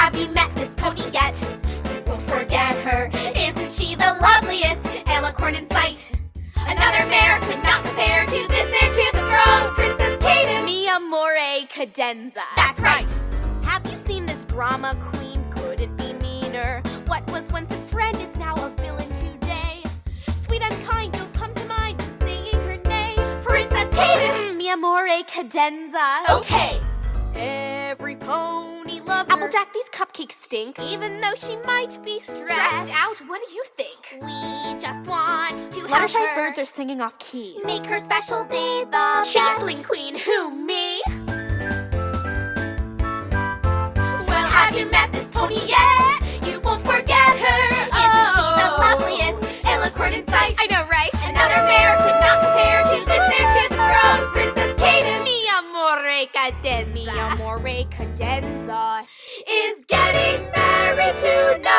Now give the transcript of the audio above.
have you met this pony yet? You won't forget her. Isn't she the loveliest alicorn in sight? Another mare could not compare to this heir to the throne, Princess Cadence. Mi amore cadenza. That's right. Have you seen this drama queen? Couldn't be meaner. What was once a friend is now a villain today. Sweet and kind, don't come to mind when singing her name. Princess Cadence. Mi amore cadenza. Okay. Every pony loves her. Applejack, these cupcakes stink. Even though she might be stressed out? What do you think? we just want to help Fluttershy's her. birds are singing off key. Make her special day the best. Changeling queen, who, me? Well, have you met this pony yet? You won't forget her. Isn't she the loveliest alicorn in sight? I know, right? Another mare could not compare to this heir to the throne, Princess Cadence. Mi amore cadenza. Mi amore cadenza. Is getting married tonight.